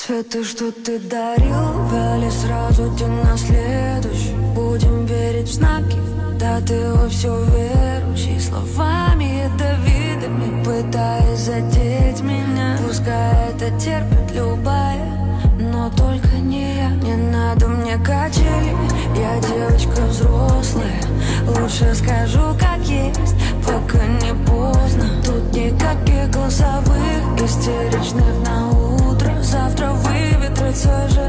Цветы, что ты дарил, вяли сразу день на следующий. Будем верить в знаки, да ты во все верующий. Словами ядовитыми пытаясь задеть меня. Пускай это терпит любая, но только не я. Не надо мне качели, я девочка взрослая. Лучше скажу как есть, пока не поздно. Тут никаких голосовых истеричных на утро. Завтра выветрится же